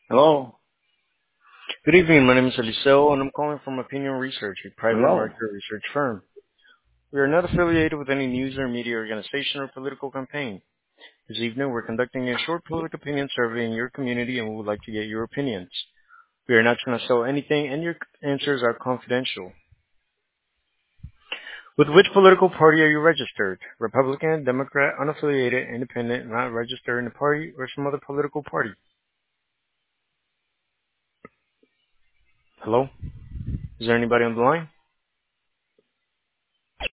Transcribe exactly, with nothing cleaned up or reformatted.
Hello? Good evening. My name is Eliseo, and I'm calling from Opinion Research, a private Hello? market research firm. We are not affiliated with any news or media organization or political campaign. This evening, we're conducting a short public opinion survey in your community, and we would like to get your opinions. We are not trying to sell anything, and your answers are confidential. With which political party are you registered? Republican, Democrat, unaffiliated, independent, not registered in the party, or some other political party? Hello? Is there anybody on the line?